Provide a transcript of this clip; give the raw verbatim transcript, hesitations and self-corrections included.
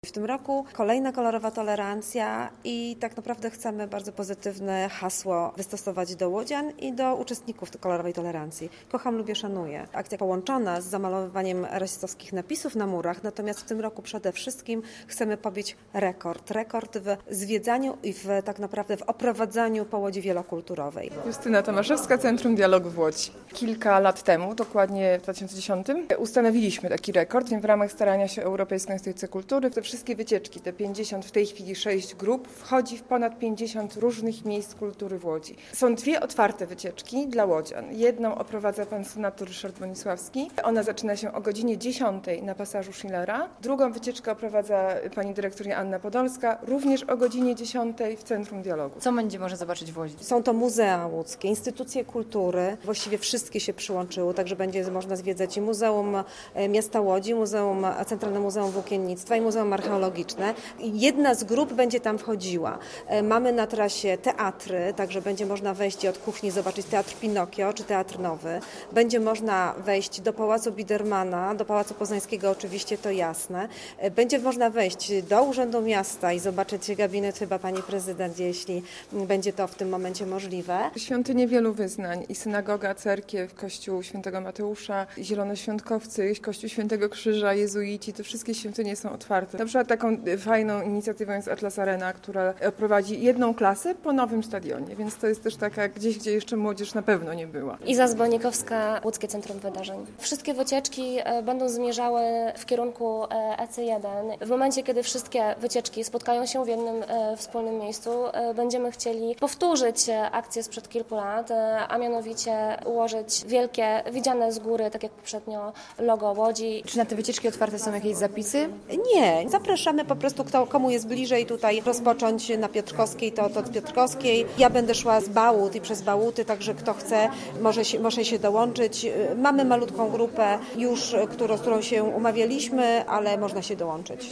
W tym roku kolejna kolorowa tolerancja i tak naprawdę chcemy bardzo pozytywne hasło wystosować do łodzian i do uczestników kolorowej tolerancji. Kocham, lubię, szanuję. Akcja połączona z zamalowywaniem rasistowskich napisów na murach, natomiast w tym roku przede wszystkim chcemy pobić rekord. Rekord w zwiedzaniu i w, tak naprawdę w oprowadzaniu po Łodzi wielokulturowej. Justyna Tomaszewska, Centrum Dialogu w Łodzi. Kilka lat temu, dokładnie w dwa tysiące dziesiątym, ustanowiliśmy taki rekord w ramach starania się o Europejską Instytucję Kultury. Te wszystkie wycieczki, te pięćdziesiąt, w tej chwili sześć grup, wchodzi w ponad pięćdziesiąt różnych miejsc kultury w Łodzi. Są dwie otwarte wycieczki dla łodzian. Jedną oprowadza pan senator Ryszard Bonisławski. Ona zaczyna się o godzinie dziesiątej na pasażu Schillera. Drugą wycieczkę oprowadza pani dyrektor Joanna Podolska, również o godzinie dziesiątej w Centrum Dialogu. Co będzie można zobaczyć w Łodzi? Są to muzea łódzkie, instytucje kultury, właściwie wszystkie się przyłączyły, także będzie można zwiedzać i Muzeum Miasta Łodzi, Muzeum, Centralne Muzeum Włókiennictwa i Muzeum Archeologiczne. Jedna z grup będzie tam wchodziła. Mamy na trasie teatry, także będzie można wejść i od kuchni zobaczyć Teatr Pinokio czy Teatr Nowy. Będzie można wejść do Pałacu Bidermana, do Pałacu Poznańskiego oczywiście, to jasne. Będzie można wejść do Urzędu Miasta i zobaczyć gabinet chyba pani prezydent, jeśli będzie to w tym momencie możliwe. Świątynie wielu wyznań i synagoga, cerkiew, kościół Świętego Mateusza, zielonoświątkowcy, kościół Świętego Krzyża, jezuici, te wszystkie świątynie są otwarte. Na przykład taką fajną inicjatywą jest Atlas Arena, która prowadzi jedną klasę po nowym stadionie, więc to jest też taka gdzieś, gdzie jeszcze młodzież na pewno nie była. Iza Zbolnikowska, Łódzkie Centrum Wydarzeń. Wszystkie wycieczki będą zmierzały w kierunku E C jeden. W momencie, kiedy wszystkie wycieczki spotkają się w jednym wspólnym miejscu, będziemy chcieli powtórzyć akcję sprzed kilku lat, a mianowicie ułożyć wielkie, widziane z góry, tak jak poprzednio, logo Łodzi. Czy na te wycieczki otwarte są jakieś zapisy? Nie, zapraszamy po prostu, kto, komu jest bliżej tutaj rozpocząć na Piotrkowskiej, to, to od Piotrkowskiej. Ja będę szła z Bałut i przez Bałuty, także kto chce, może się, może się dołączyć. Mamy malutką grupę już, którą, z którą się umawialiśmy, ale można się dołączyć.